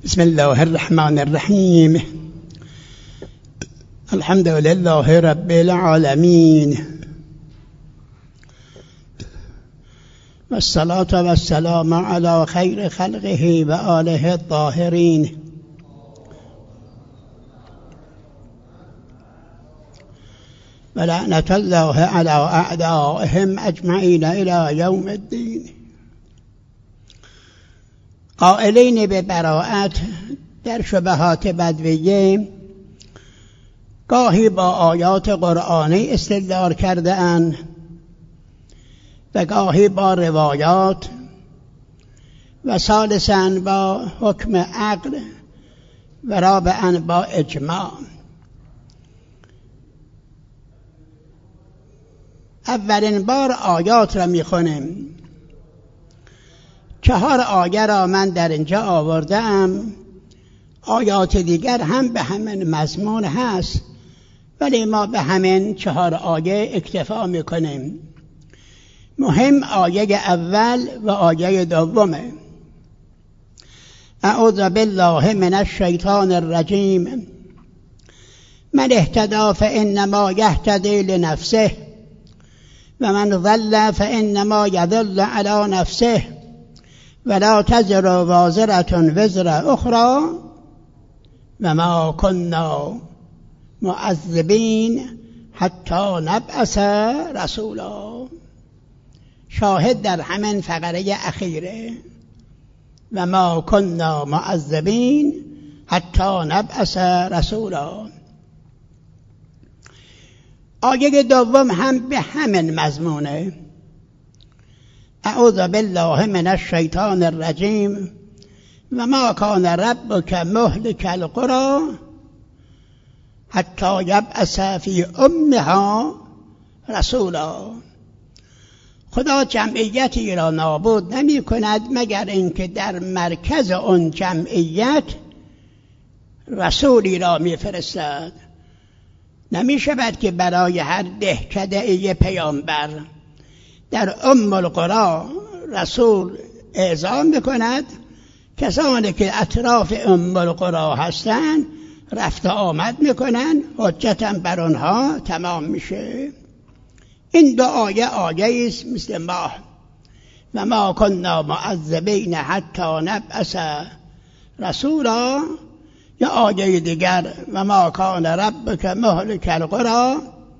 بسم الله الرحمن الرحیم. الحمد لله رب العالمین والصلاة والسلام على خیر خلقه و آله الطاهرین. و لعنت الله علی اعدائهم اجمعین الی یوم الدین. قائلین به براءت در شبهات بدویه گاهی با آیات قرآنی استدلال کرده اند و گاهی با روایات و ثالثاً با حکم عقل و رابعاً با اجماع. اولین بار آیات را میخونیم. 4 آیه را من در اینجا آوردم. آیات دیگر هم به همین مضمون هست، ولی ما به همین 4 آیه اکتفا میکنیم. مهم آیه اول و آیه دومه. اعوذ بالله من الشیطان الرجیم. من اهتدی فانما یهتدی لنفسه و من ضل فانما یضل علی نفسه ولا تزر وازرة وزر اخرى و ما كنا معذبین حتی نبعث رسولا. شاهد در همین فقره اخیره. و ما كنا معذبین حتی نبعث رسولا. آیه دوم هم به همین مضمونه. اعوذ بالله من الشیطان الرجیم و ما کان ربک مهلک القری حتی یبعث فی امها رسولا. خدا جمعیتی را نابود نمی کند مگر اینکه در مرکز آن جمعیت رسولی را می فرستد. نمی شود که برای هر دهکده پیامبر در ام القری رسول اعزام میکند. کسانی که اطراف ام القری هستند رفت آمد میکنن، حجتاً بر آنها تمام میشه. این 2 آیه است مثل ماه. و ما كنا معذبین حتی نبعث رسولا. یا آیه دیگر و ما کان ربک مهلک القری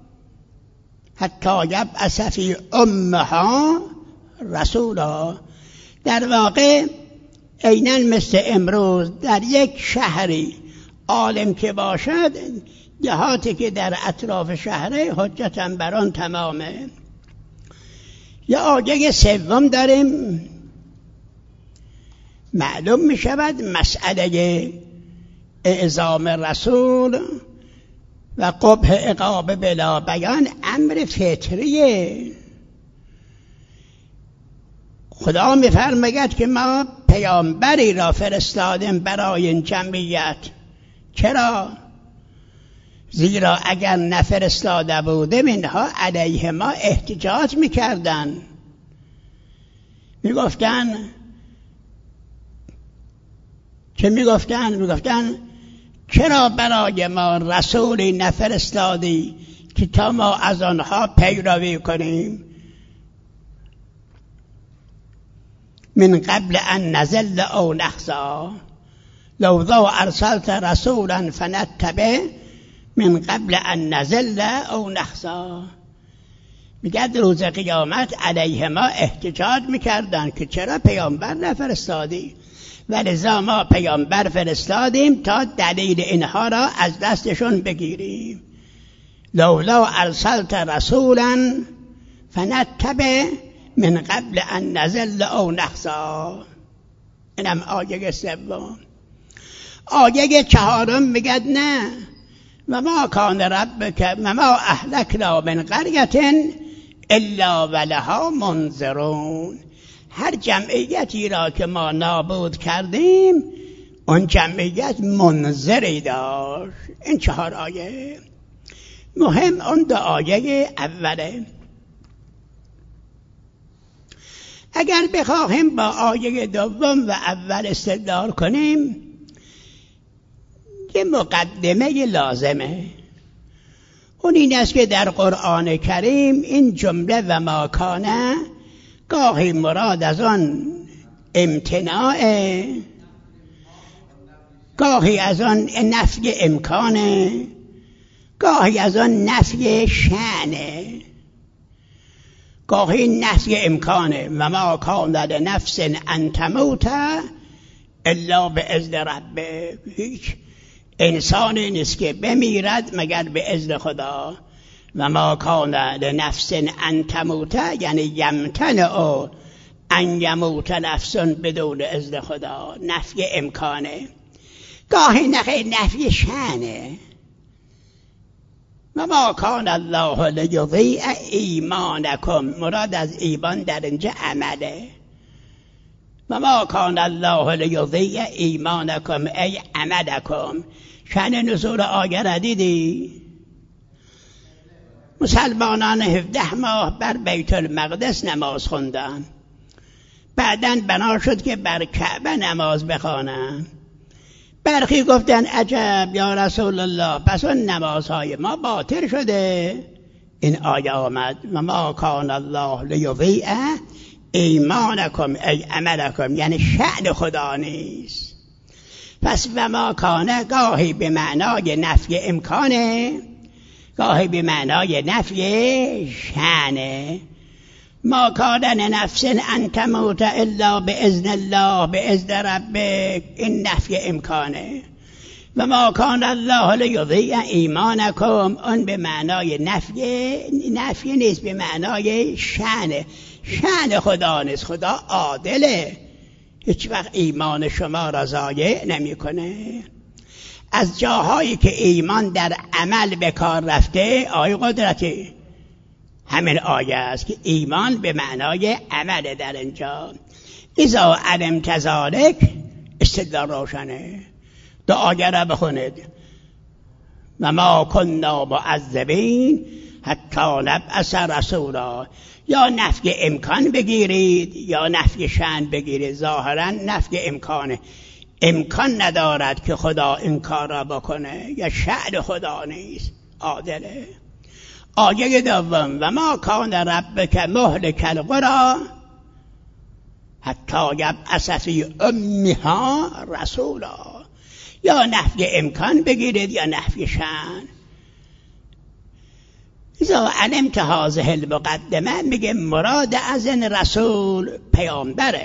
حتی یبعث فی امها رسولا. در واقع عیناً مثل امروز در یک شهری عالم که باشد، جهاتی که در اطراف شهره حجتاً بر آن تمامه. یا آیه سوم داریم. معلوم می شود مسئله اعزام رسول و قبح عقاب بلا بیان امر فطریه. خدا می‌فرماید که ما پیامبری را فرستادیم برای این جمعیت. چرا؟ زیرا اگر نفرستاده بودیم اینها علیه ما احتجاج می‌کردند. میگفتن چرا برای ما رسولی نفرستادی که تا ما از آنها پیروی کنیم؟ من قبل ان نزل او نخزا لو ذا ارسلت رسولا فنتبع من قبل ان نزل او نخزا. میگه روز قیامت علیه ما احتجاج میکردن که چرا پیامبر نفرستادی، ولذا ما پیامبر فرستادیم تا دلیل اینها را از دستشون بگیریم. لولا ارسلت رسولا فنتبع من قبل ان نزل او نخزا. اینم آیه سوم. آیه 4 میگه نه و ما کان ربک و ما اهلکنا من قریة الا ولها منذرون. هر جمعیتی را که ما نابود کردیم اون جمعیت منذری داشت. این 4 آیه مهم. اون 2 آیه اوله. اگر بخواهیم با آیه دوم و اول استدلال کنیم، یه مقدمه لازمه. اون این است که در قرآن کریم این جمله و ما کانه گاهی مراد از آن امتناعه، گاهی از آن نفی امکانه، گاهی از آن نفی شأنه. گاهی نفی امکانه و ما کان لنفس ان تموت الا باذن ربه. هیچ انسانی نیست که بمیرد مگر به اذن خدا. و ما کان لنفس ان تموت یعنی یمتنع ان یموت نفس بدون اذن خدا، نفی امکانه. گاهی نفی شأنه. و ما کان الله لیضیع ایمانکم، مراد از ایمان در اینجا عمله. و ما کان الله لیضیع ایمانکم ای عملکم. شأن نزول آیه را دیدی؟ مسلمانان 17 ماه بر بیت المقدس نماز خوندن، بعداً بنا شد که بر کعبه نماز بخوانن. برخی گفتن عجب یا رسول الله، پس اون نمازهای ما باطل شده. این آیه آمد و ما کان الله لیضیع ایمانکم ای عملکم، یعنی شأن خدا نیست. پس و ما کانه گاهی به معنای نفی امکانه، گاهی به معنای نفی شأنه. ما کان لنفس ان تموت الا باذن الله باذن ربک، این نفی امکانه. و ما کان الله لیضیع ایمانکم، اون به معنای نفی نیست، به معنای شأنه. شأن خدا نیست، خدا عادله، هیچ وقت ایمان شما را ضایع نمیکنه. از جاهایی که ایمان در عمل به کار رفته، آیه قدرتی همین آیه است که ایمان به معنای عمل در اینجا. اذا علمت ذلک، استدلال روشنه. دو آیه را بخونید. و ما کنا معذبین حتی نبعث رسولا. یا نفی امکان بگیرید یا نفی شأن بگیرید. ظاهرا نفی امکانه، امکان ندارد که خدا این کار را بکنه، یا شأن خدا نیست، عادله. آیه دوم و ما کان ربک مهلک القری حتی یبعث فی امها رسولا. یا نفی امکان بگیرید یا نفی شأن. اذا علمت هذه المقدمه، میگه مراد از این رسول پیامبره.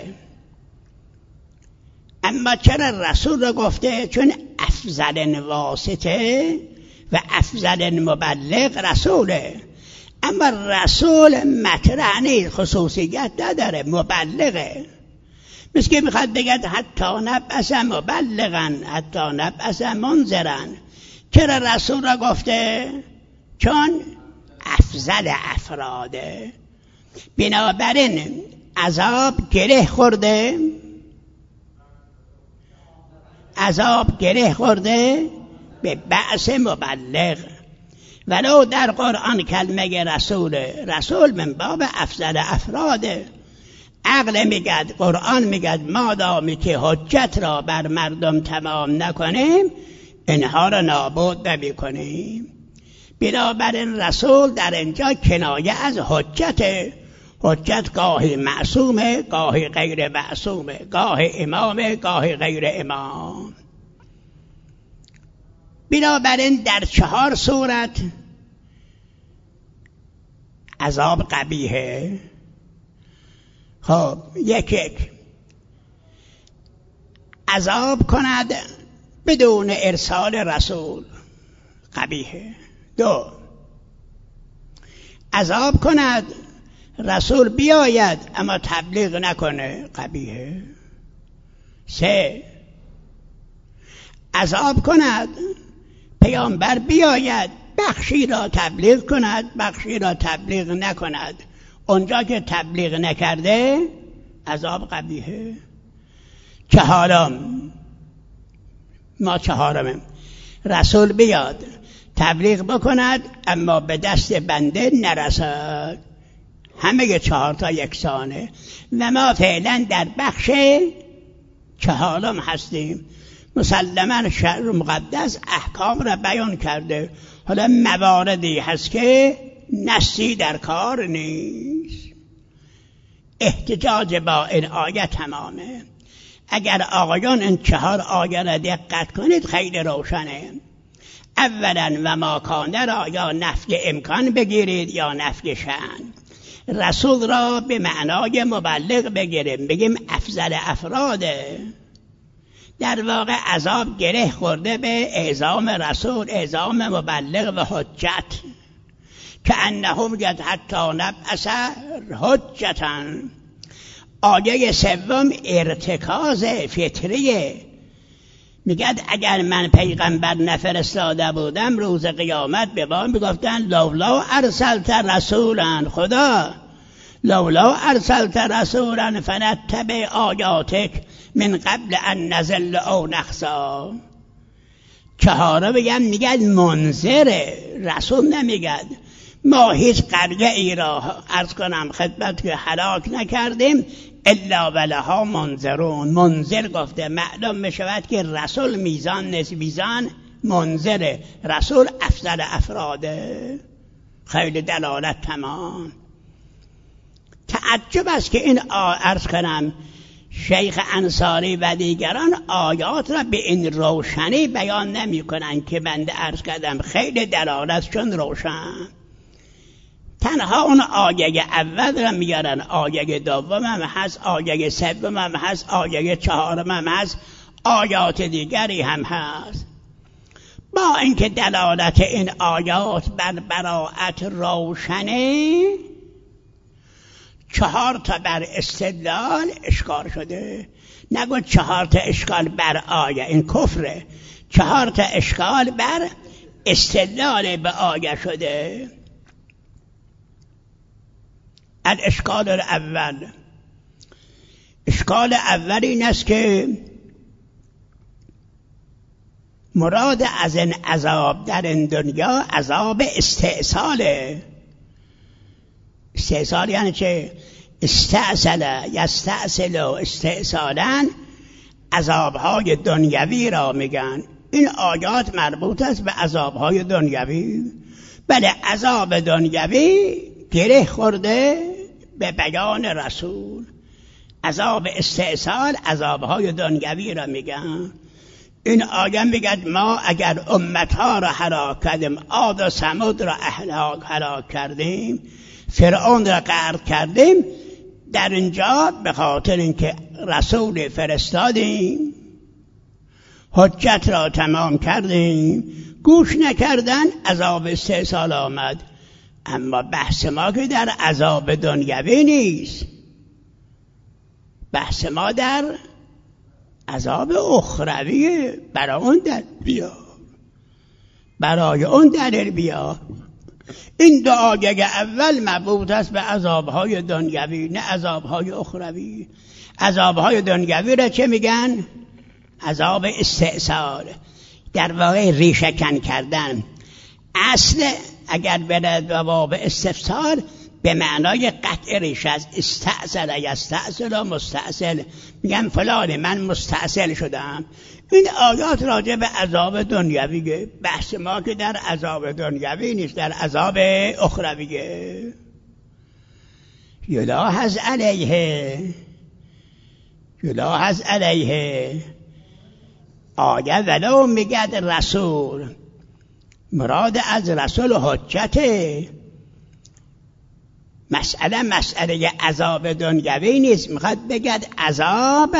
اما چرا رسول رو گفته؟ چون افضل واسطه و افضل مبلغ رسوله. اما رسول مطرح نیست، خصوصیت نداره، مبلغه. مثل که میخواد بگه حتی نبعث مبلغا حتی نبعث منذرا. چرا رسول را گفته؟ چون افضل افراده. بنابراین عذاب گره خورده، عذاب گره خورده به بعث مبلغ. ولو در قرآن کلمه رسول من باب افضل افراده. عقل میگد، قرآن میگد مادامی که حجت را بر مردم تمام نکنیم اینها را نابود نمی‌کنیم. بنابراین رسول در اینجا کنایه از حجت. حجت گاهی معصومه، گاهی غیر معصومه، گاهی امامه، گاهی غیر امام. بنابراین در 4 صورت عذاب قبیحه. خب یک عذاب کند بدون ارسال رسول، قبیحه. 2 عذاب کند رسول بیاید اما تبلیغ نکنه، قبیحه. 3 عذاب کند پیامبر بیاید بخشی را تبلیغ کند بخشی را تبلیغ نکند. اونجا که تبلیغ نکرده عذاب قبیحه. 4 رسول بیاد تبلیغ بکند اما به دست بنده نرسد. همه 4 تا یکسانه و ما فعلا در بخش 4 هستیم. مسلماً شرع مقدس احکام را بیان کرده، حالا مواردی هست که نصی در کار نیست. احتجاج با این آیه تمامه. اگر آقایان این 4 آیه را دقت کنید خیلی روشنه. اولا و ما کان را یا نفی امکان بگیرید یا نفی شأن. رسول را به معنای مبلغ بگیریم، بگیم افضل افراده. در واقع عذاب گره خورده به اعزام رسول، اعزام مبلغ و حجت، که انهم قد حتی نبعث حجتا. آیه سوم ارتکاز فطریه، میگد اگر من پیغمبر نفرستاده بودم روز قیامت به ما میگفتن لولا ارسلت رسولا، خدا لولا ارسلت رسولا فنتبع آیاتک من قبل ان نزل او نخزا. 4 بگم میگد منذر، رسول نمیگد. ما هیچ قریه ای را عرض کنم خدمت که هلاک نکردیم الا ولها منذرون. منذر گفته معلوم میشود که رسول میزان نیست، میزان منذر. رسول افضل افراده. خیلی دلالت تمام. تعجب است که این عرض کنم شیخ انصاری و دیگران آیات را به این روشنی بیان نمی کنند که بنده عرض کردم خیلی دلالتشون روشن. تنها اون آیه اول را میارن، آیه دوم هم هست، آیه سوم هم هست، آیه 4 هم هست، آیات دیگری هم هست. با اینکه دلالت این آیات بر براءت روشنه، 4 تا بر استدلال اشکال شده. نگو 4 تا اشکال بر آیه، این کفره. 4 تا اشکال بر استدلال به آیه شده. الاشکال الاول، اشکال اول این است که مراد از این عذاب در این دنیا عذاب استئصاله. استئصال یعنی چه؟ استأصل یستأصل استئصالا، عذابهای دنیوی را میگن. این آیات مربوط است به عذابهای دنیوی. بله عذاب دنیوی گره خورده به بیان رسول. عذاب استئصال عذابهای دنیوی را میگن. این آیه میگد ما اگر امتها را هلاک کردیم، عاد و ثمود را هلاک کردیم، فرعون را غرق کردیم، در اینجا به خاطر اینکه رسول فرستادیم، حجت را تمام کردیم، گوش نکردن، عذاب استئصال آمد. اما بحث ما که در عذاب دنیوی نیست، بحث ما در عذاب اخرویه. برای اون دلیل بیا. این 2 آیه اول مربوط است به عذابهای دنیوی، نه عذابهای اخروی. عذابهای دنیوی را چه میگن؟ عذاب استئصال، در واقع ریشه کن کردن. اصل اگر برد به باب استفسار به معنای قطع ریشه است. استأصل یستأصل و مستأصل، میگن فلان من مستأصل شدم. این آیات راجع به عذاب دنیویه. بحث ما که در عذاب دنیوی نیست، در عذاب اخرویه. یلاحظ علیه آیه ولو میگد رسول، مراد از رسول حجته. مسئله عذاب دنیوی نیست، میخواد بگد عذاب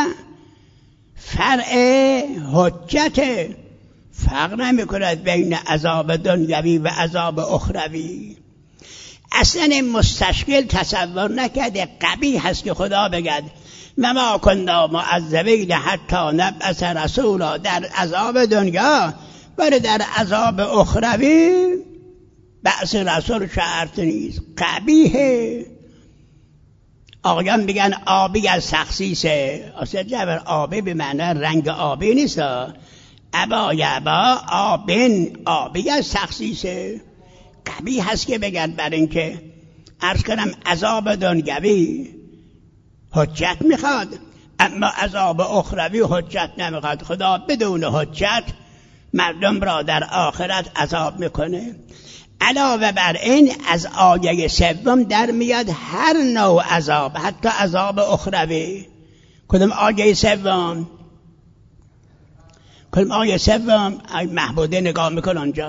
فرع حجت. فرق نمی کند بین عذاب دنیوی و عذاب اخروی. اصلا این مستشکل تصور نکرده قبیح هست که خدا بگد و ما کنا معذبین حتی نبعث رسولا در عذاب دنیا، ولی در عذاب اخروی بعث رسول شرط نیست. قبیحه. آقایان میگن آبی از تخصیصه. اصلا جبر آبی به معنی رنگ آبی نیست. ابا آبی از تخصیصه. قبیح هست که بگن بر این که عرض کنم عذاب دنیوی حجت میخواد، اما عذاب اخروی حجت نمیخواد. خدا بدون حجت مردم را در آخرت عذاب میکنه. علاوه بر این از آیه سوم در میاد هر نوع عذاب، حتی عذاب اخروی. کدوم آیه سوم؟ کدوم آیه سوم؟ آیه محموده نگاه میکن اونجا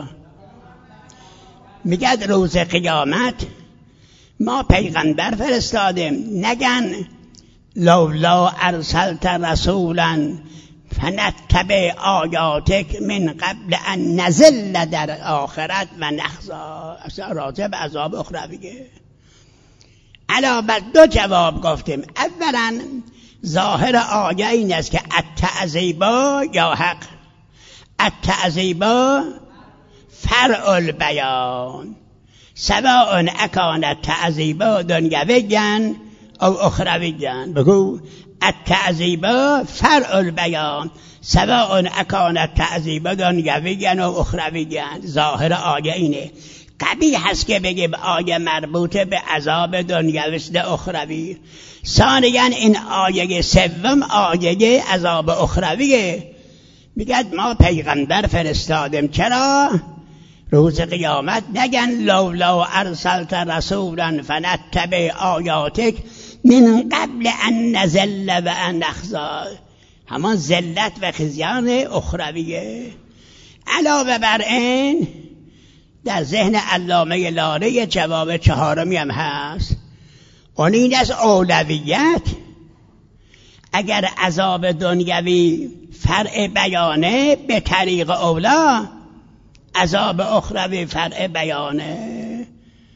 میگه روز قیامت ما پیغمبر فرستادیم، نگن لولا ارسلت رسولا فنتبع آیاتک من قبل ان نزل در آخرت و نخزا. اصلا راجع به عذاب اخرویه. علاوه دو جواب گفتیم. اولا ظاهر آیه این است که التعذیبا یا حق، التعذیبا فرع البیان سواء اکانت تعذیبا دنیویاً او اخرویاً. بگو التعذیبا فرع البیان سواء اکانت تعذیبا دنیویاً او اخرویاً. ظاهر آیه اینه. قبیح هست که بگیم آیه مربوطه به عذاب دنیویست اخروی. ثانیاً این آیه سوم آیه عذاب اخرویه. میگد ما پیغمبر فرستادیم. چرا؟ روز قیامت نگن لولا ارسلت رسولا فنتبع آیاتک من قبل ان نزل و ان نخزا. همان ذلت و خزیان اخرویه. علاوه بر این در ذهن علامه لاله جواب چهارمی هم هست. اون این از اولویت. اگر عذاب دنیوی فرع بیانه به طریق اولا، عذاب اخروی فرع بیانه.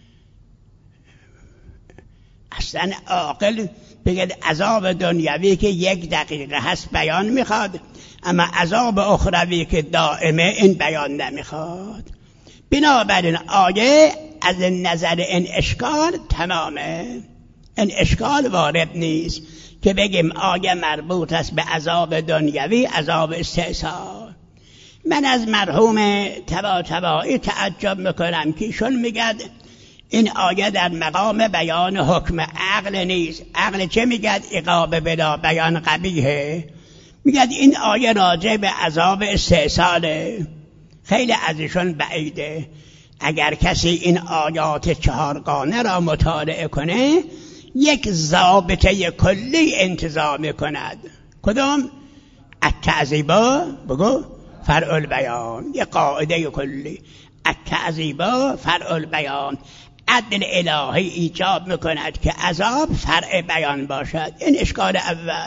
اصلا عاقل بگه عذاب دنیوی که 1 دقیقه هست بیان میخواد، اما عذاب اخروی که دائمه این بیان نمیخواد. بنابراین آیه از نظر این اشکال تمامه. این اشکال وارد نیست که بگیم آیه مربوط است به عذاب دنیوی، عذاب استحصال. من از مرحوم طباطبایی تعجب میکنم که ایشون میگد این آیه در مقام بیان حکم عقل نیست. عقل چه میگد؟ عقاب بلا بیان قبیحه. میگد این آیه راجع به عذاب استحصاله. خیلی از ایشون بعیده. اگر کسی این آیات 4گانه را مطالعه کنه یک ضابطه کلی انتظام کند. کدام؟ التعذیبا بگو فرع البیان. یک قاعده کلی. التعذیبا فرع البیان. عدل الهی ایجاب میکند که عذاب فرع بیان باشد. این اشکال اول.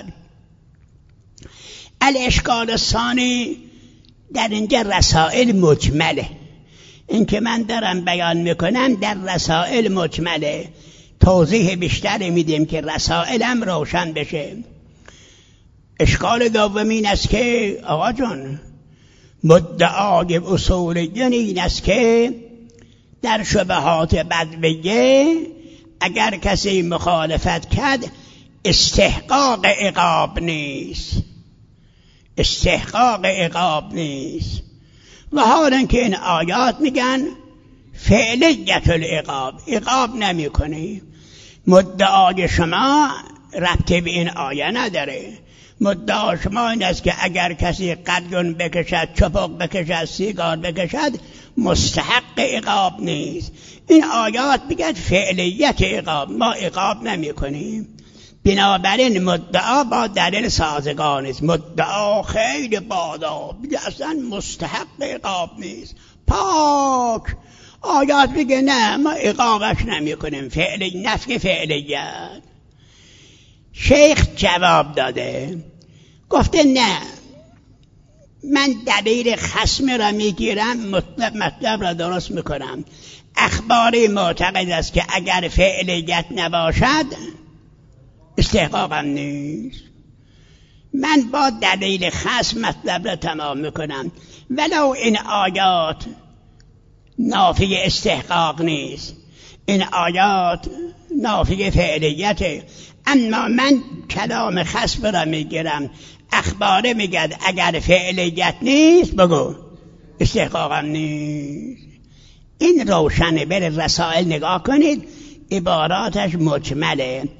الاشکال الثانی در اینجا رسائل مجمله. این که من دارم بیان میکنم در رسائل مجمله. توضیح بیشتری میدیم که رسائلم روشن بشه. اشکال دوم این است که آقا جان مدعای اصولیون این است که در شبهات بدویه اگر کسی مخالفت کرد استحقاق عقاب نیست. استحقاق عقاب نیست. و حالا که این آیات میگن فعلیت العقاب، عقاب نمی کنی. مدعای شما ربطی به این آیه نداره. مدعا شما این است که اگر کسی قلیون بکشد، چپق بکشد، سیگار بکشد مستحق عقاب نیست. این آیات میگن فعلیت عقاب، ما عقاب نمی کنیم. بنابراین مدعا با دلیل سازگار نیست. مدعا خیلی بالا میگه اصلا مستحق عقاب نیست، پاک. آیات میگه نه ما عقابش نمی کنیم. فعلی نفی فعلیت. شیخ جواب داده گفته نه، من دلیل خصم را میگیرم، مطلب را درست میکنم. اخباری معتقد است که اگر فعلیت نباشد استحقاقم نیست. من با دلیل خصم مطلب را تمام میکنم. ولو این آیات نافی استحقاق نیست، این آیات نافی فعلیته، اما من کلام خصم را میگیرم. اخباره میگد اگر فعلیت نیست بگو استحقاقم نیست. این روشنه. بر رسائل نگاه کنید، عباراتش مجمله.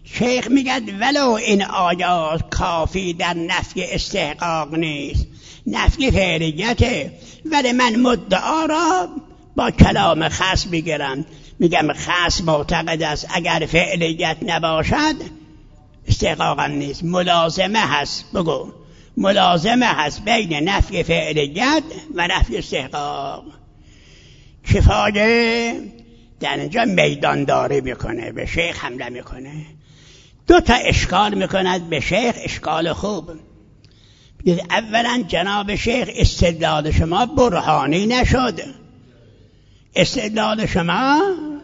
شیخ میگه ولو این آیات کافی در نفی استحقاق نیست، نفی فعلیته، ولی من مدعا را با کلام خصم میگیرم، میگم خصم معتقد است اگر فعلیت نباشد استحقاقم نیست، ملازمه هست. بگو ملازمه هست بین نفی فعلیت و نفی استحقاق. کفایه در اینجا میدانداری میکنه، به شیخ حمله میکنه، دو تا اشکال میکند به شیخ، اشکال خوب. اولا جناب شیخ استدلال شما برهانی نشد، استدلال شما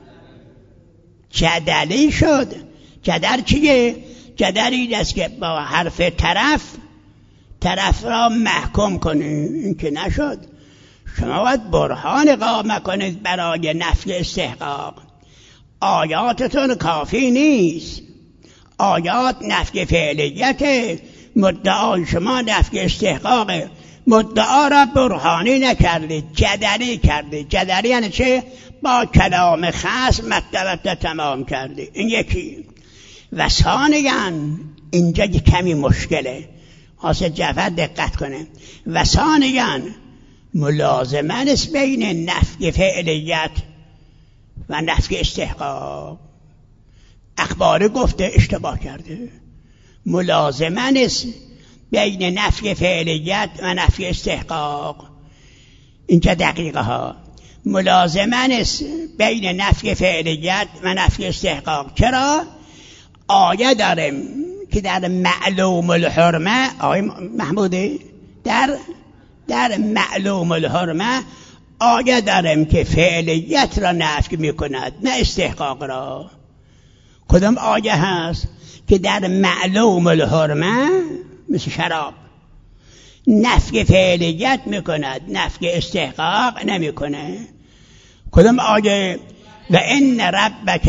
جدلی شد. جدل چیه؟ جدل این است که با حرف طرف را محکوم کنید، این که نشد. شما باید برهان قائم کنید برای نفی استحقاق. آیاتتون کافی نیست، آیات نفی فعلیت، مدعای شما نفی استحقاق، مدعا را برهانی نکردید، جدلی کردید. جدلی یعنی چه؟ با کلام خاص مطلب تمام کردید. این یکی. و ثانیاً اینجا کمی مشکله، حاصل جعفر دقت کنه. و ثانیاً ملازمه است بین نفی فعلیت و نفی استحقاق. اخبار گفته اشتباه کرده. ملازمه است بین نفی فعلیت و نفی استحقاق. اینجا دقیقه ها. ملازمه است بین نفی فعلیت و نفی استحقاق. چرا؟ آیه داریم که در معلوم الحرمه، آیه محمودی در معلوم الحرمه آیه داریم که فعلیت را نفی میکند نه استحقاق را. کدام آیه هست که در معلوم الحرمه مثل شراب نفی فعلیت میکند، نفی استحقاق نمیکنه؟ کدام آیه؟ و ان ربک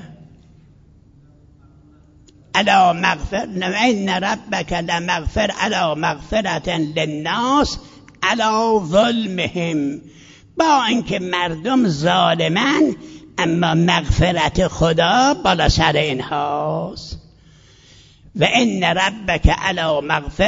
علی مغفر، و ان ربک لمغفر علی مغفرة للناس علی ظلمهم. با اینکه مردم ظالمن اما مغفرت خدا بالا سر اینهاست. و ان ربک علی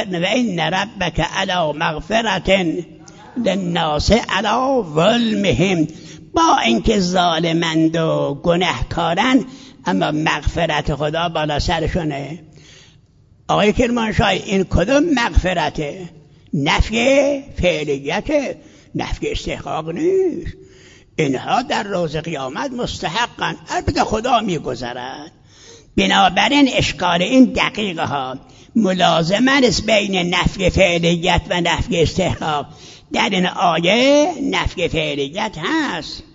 مغفرة للناس علی ظلمهم. با اینکه ظالمند و گناهکارن اما مغفرت خدا بالا سرشونه. آقای کرمانشاه این کدوم مغفرته؟ نفی فعلیت، نفی استحقاق نیست. اینها در روز قیامت مستحقن، البته خدا میگذرد. بنابراین اشکال این دقیقه ها ملازمه است بین نفی فعلیت و نفی استحقاق. در این آیه نفی فعلیت هست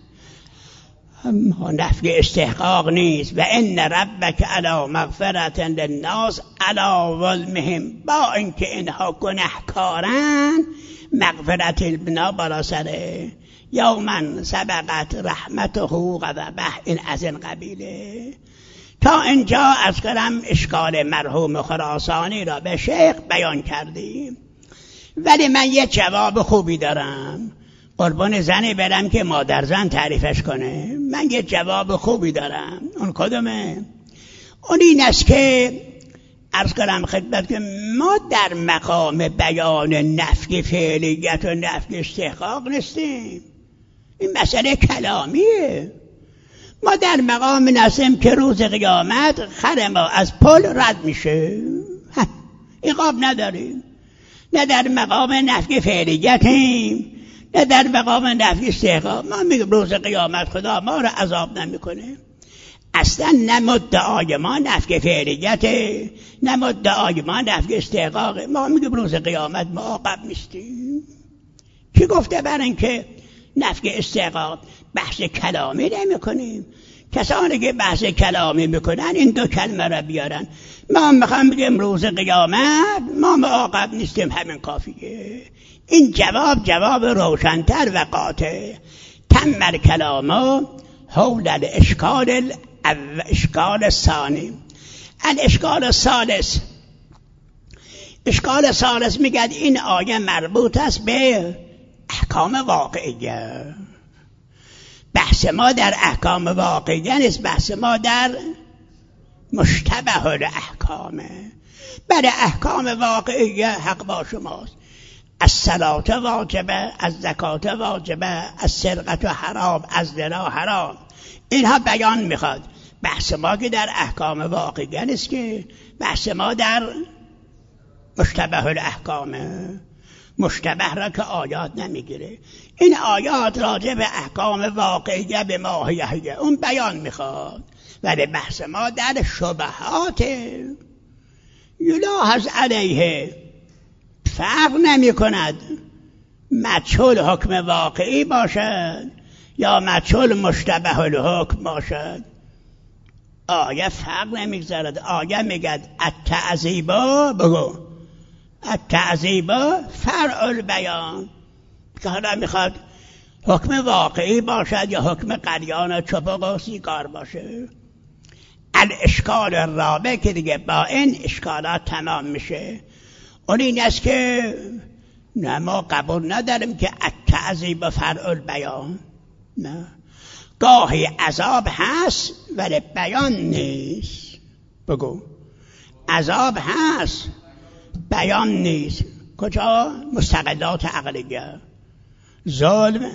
اما نفی استحقاق نیست. و ان ربک علی مغفرة للناس علی ظلمهم. با اینکه اینها گناهکارن مغفرت البنا بالا سره. یوما سبقت رحمته غضبه. این از این قبیله. تا اینجا از کلام اشکال مرحوم خراسانی را به شیخ بیان کردیم، ولی من یه جواب خوبی دارم. قربان زنی برم که مادر زن تعریفش کنه. من یه جواب خوبی دارم. اون کدومه؟ اون این است که عرض کنم خدمت که ما در مقام بیان نفی فعلیت و نفی استحقاق نیستیم. این مسئله کلامیه. ما در مقام نسیم که روز قیامت خر ما از پل رد میشه، عقاب نداریم. نه در مقام نفی فعلیتیم نه در مقام نفی استحقاق. ما میگم روز قیامت خدا ما را عذاب نمیکنه. اصلا نه مدعای ما نفی فعلیته نه مدعای ما نفی استحقاق. ما میگم روز قیامت معاقب نیستیم. کی گفته برای اینکه نفی استحقاق بحث کلامی نمی کنیم؟ کسانی که بحث کلامی میکنن این دو کلمه را بیارن. ما میخوام بگیم روز قیامت ما معاقب نیستیم، همین کافیه. این جواب روشن‌تر و قاطع. تم الکلام حول الاشکال الثانی. الاشکال الثالث. اشکال ثالث میگه این آیه مربوط است به احکام واقعیه. بحث ما در احکام واقعیه نیست، بحث ما در مشتبه الاحکامه. بله احکام واقعیه حق با شماست. الصلاة واجبه، از زکات واجبه، از سرقت حرام، از زنا حرام. اینها بیان میخواد. بحث ما که در احکام واقعیه نیست، که بحث ما در مشتبه الاحکامه. مشتبه را که آیات نمیگیره. این آیات راجع به احکام واقعیه به ماهیه اون بیان میخواد، ولی بحث ما در شبهات. یلاحظ علیه، فرق نمی کند مجهول حکم واقعی باشد یا مجهول مشتبه الحکم باشد. آیه فرق نمیگذارد. آیه میگد التعذیبا، بگو التعذیبا فرع البیان، که حالا میخواد حکم واقعی باشد یا حکم قریان چپق و سیگار باشه. الاشکال الرابع که دیگه با این اشکالات تمام میشه، اون این است که نه، ما قبول نداریم که التعذیب فرع البیان. نه، گاهی عذاب هست ولی بیان نیست. بگو عذاب هست بیان نیست. کجا؟ مستقلات عقلیه، ظلم،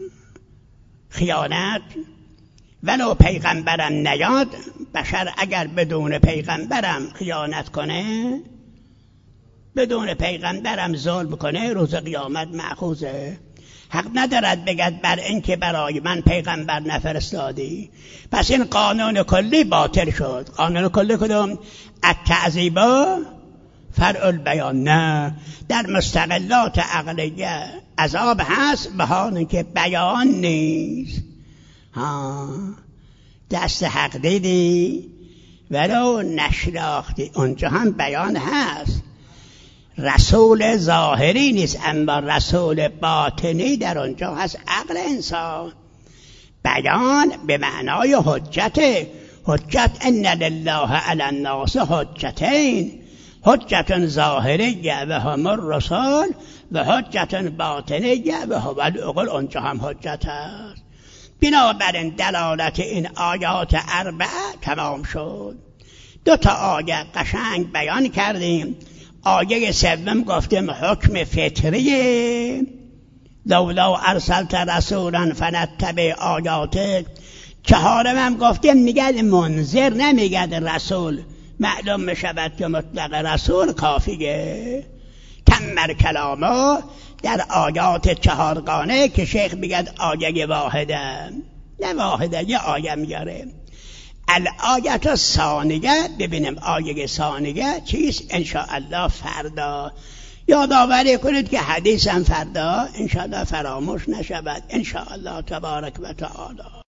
خیانت. ولو پیغمبرم نیاد، بشر اگر بدون پیغمبرم خیانت کنه، بدون پیغمبرم ظلم کنه، روز قیامت مأخوذه. حق ندارد بگد بر این که برای من پیغمبر نفرستادی. پس این قانون کلی باطل شد. قانون کلی کدوم؟ التعذیبا فرع البیان. نه، در مستقلات عقلیه عذاب هست به حال که بیان نیست. دست حق دیدی ولو نشناختی، اونجا هم بیان هست. رسول ظاهری نیست، اما رسول باطنی در اونجا هست، عقل انسان. بیان به معنای حجت. حجت ان لله علی الناس حجتین، حجت ظاهریه و هم الرسول و حجت باطنیه و هو العقل. اونجا هم حجت هست. بنابراین دلالت این آیات اربعه تمام شد. 2 آیه قشنگ بیان کردیم. آیه 3 گفتیم حکم فطریه، لولا ارسلت رسولا فنتبع آیاتک. 4 گفتیم میگه منذر، نمیگه رسول. معلوم میشود که مطلق رسول کافیه. تمر کلامو در آیات 4 که شیخ میگه آیه واحده، نه واحده، یه آیه میاره. الآیت ثانیه، ببینیم آیه ثانیه چیست. انشاءالله فردا یادآوری کنید که حدیثم فردا انشاءالله فراموش نشود. انشاءالله تبارک و تعالی.